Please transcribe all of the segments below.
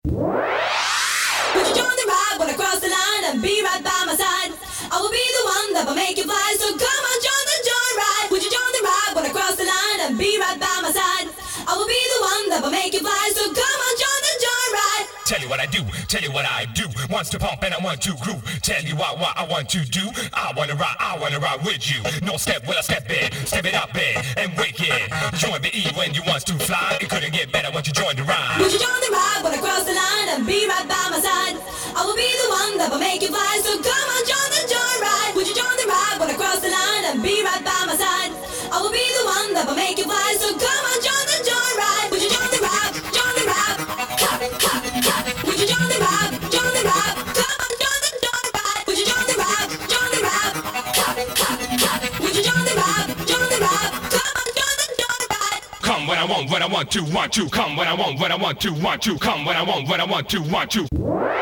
Would you join the ride when I cross the line and be right by my side? I will be the one that will make you fly, so come on, join the joyride. Would you join the ride when I cross the line and be right by my side? I will be the one that will make you fly, so come on, join the joyride. Tell you what I do, tell you what I do. Wants to pump and I want to groove. Tell you what I want to do. I wanna ride with you. No step, will I step in, step it up in, and wake it. Join the E when you wants to fly. It couldn't get better once you join the ride. Would you join the ride when I cross the line and be right by my side? I will be the one that will make you fly, so come on, join the joyride. Would you join the ride when I cross the line and be right by my side? I will be the one that will make you fly, so come on, join the joyride. Would you join the ride? Join the ride. Would you join the ride? Join the ride. Come on, join the joyride. Would you join the ride? Join the ride. Would you join the ride? Join the ride. Come on, join the joyride. Come when I want to. Come when I want to. Come when I want to.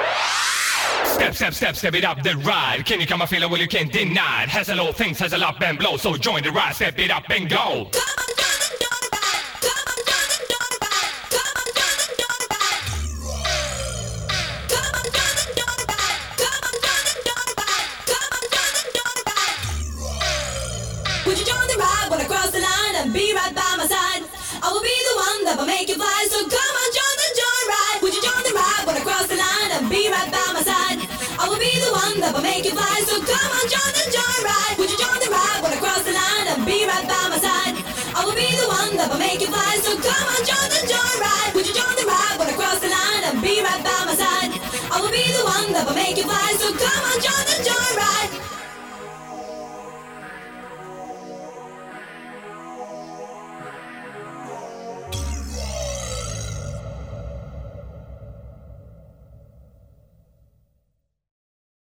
Step it up the ride. Can you come and feel it? Well, you can't deny it. Has a lot of things, has a lot been blow. So join the ride, step it up and go. Come on,